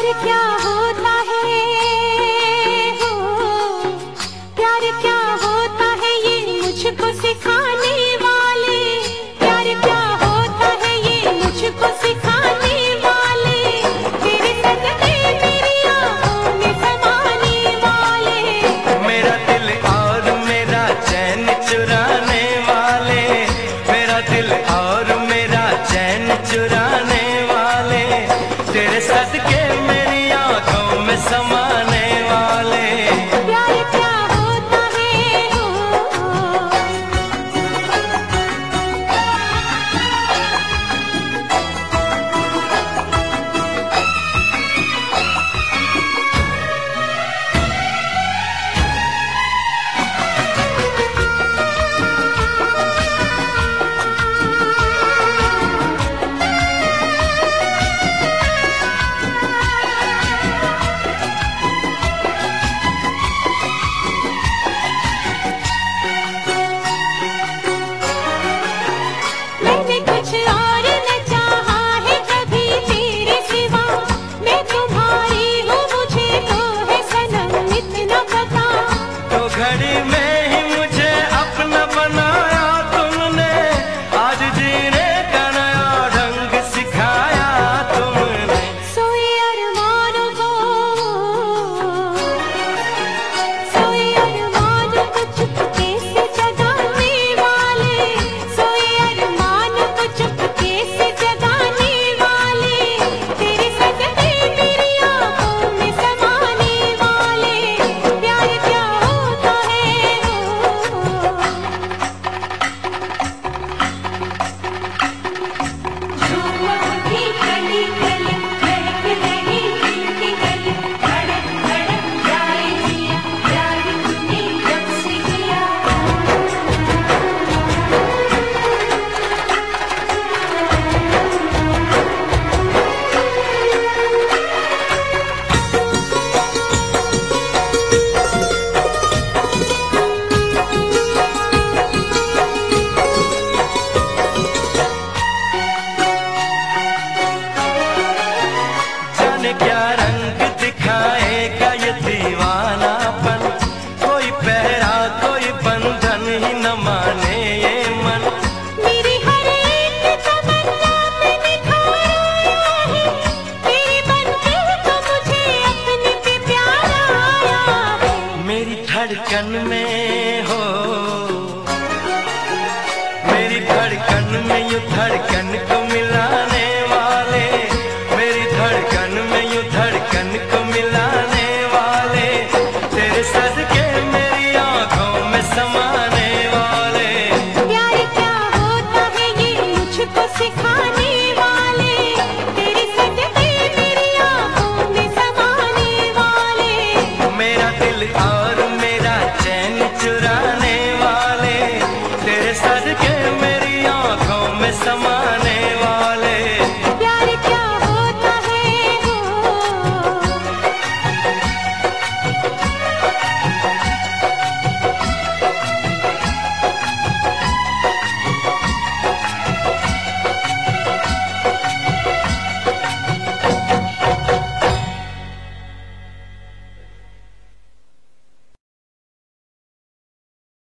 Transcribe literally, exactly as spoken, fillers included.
प्यार क्या होता है हो, प्यार क्या होता है ये मुझको सिखाने वाले, प्यार क्या होता है ये मुझको सिखाने वाले, तेरे सदके मेरी आँखों में समाने वाले, मेरा दिल और मेरा चैन चुराने वाले, मेरा दिल और मेरा चैन चुराने वाले, तेरे सदके मेरी आँखों में समाने वाले। प्यार क्या होता है हो, मैंने कुछ और न चाहा है कभी तेरे सिवा, मैं तुम्हारी हूँ मुझे तो है सनम इतना पता, तो घड़ी में ही मुझे अपना बनाया तुमने, आज जीने का नया ढंग सिखाया तुमने। सोए अरमानों को, सोए अरमानों को चुपके से जगाने वाले, सोए अरमानों को चुपके से जगाने वाले, तेरे सदके मेरी आँखों में समाने वाले, प्यार क्या होता है हो, झूठी गली गली महक रही दिल की गली, धड़क धड़क जाए जिया, प्यार तूने जब से किया। जाने क्या रंग दिखाएगा ये दीवानापन, कोई पहरा कोई बंधन ही न माने ये मन। मेरी हर एक तमन्ना में निखार आया है, तेरे बनके तो मुझे अपने पे प्यार आया है, मेरी धड़कन में हो, मेरी धड़कन में यू धड़कन